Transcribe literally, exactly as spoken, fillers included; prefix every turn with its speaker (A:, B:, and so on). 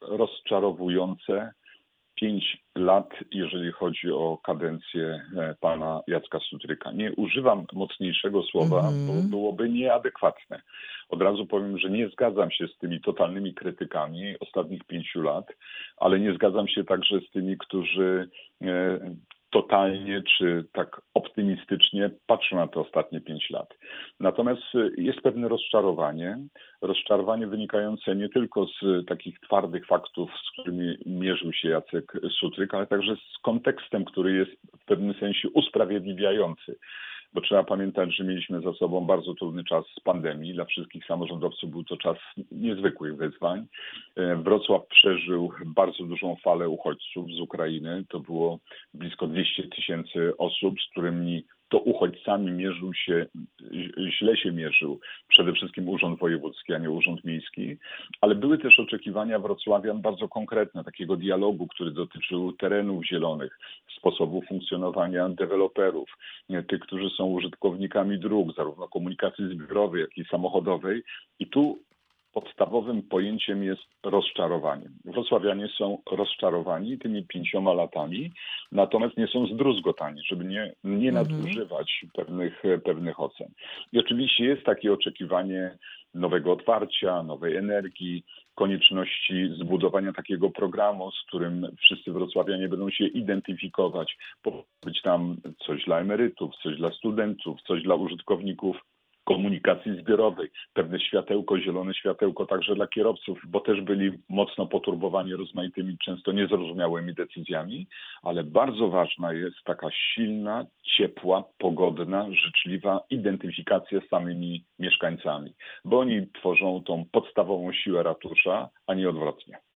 A: rozczarowujące pięć lat, jeżeli chodzi o kadencję pana Jacka Sutryka. Nie używam mocniejszego słowa, bo
B: Mhm.
A: byłoby nieadekwatne. Od razu powiem, że nie zgadzam się z tymi totalnymi krytykami ostatnich pięciu lat, ale nie zgadzam się także z tymi, którzy totalnie czy tak optymistycznie patrzą na te ostatnie pięć lat. Natomiast jest pewne rozczarowanie. Rozczarowanie wynikające nie tylko z takich twardych faktów, z którymi mierzył się Jacek Sutryk, ale także z kontekstem, który jest w pewnym sensie usprawiedliwiający. Bo trzeba pamiętać, że mieliśmy za sobą bardzo trudny czas pandemii. Dla wszystkich samorządowców był to czas niezwykłych wyzwań. Wrocław przeżył bardzo dużą falę uchodźców z Ukrainy. To było blisko dwieście tysięcy osób, z którymi to uchodźcami mierzył się, źle się mierzył przede wszystkim Urząd Wojewódzki, a nie Urząd Miejski, ale były też oczekiwania wrocławian bardzo konkretne, takiego dialogu, który dotyczył terenów zielonych, sposobu funkcjonowania deweloperów, tych, którzy są użytkownikami dróg, zarówno komunikacji zbiorowej, jak i samochodowej. I tu podstawowym pojęciem jest rozczarowanie. Wrocławianie są rozczarowani tymi pięcioma latami, natomiast nie są zdruzgotani, żeby nie, nie
B: Mhm.
A: nadużywać pewnych, pewnych ocen. I oczywiście jest takie oczekiwanie nowego otwarcia, nowej energii, konieczności zbudowania takiego programu, z którym wszyscy wrocławianie będą się identyfikować. Powinno być tam coś dla emerytów, coś dla studentów, coś dla użytkowników komunikacji zbiorowej, pewne światełko, zielone światełko także dla kierowców, bo też byli mocno poturbowani rozmaitymi, często niezrozumiałymi decyzjami, ale bardzo ważna jest taka silna, ciepła, pogodna, życzliwa identyfikacja z samymi mieszkańcami, bo oni tworzą tą podstawową siłę ratusza, a nie odwrotnie.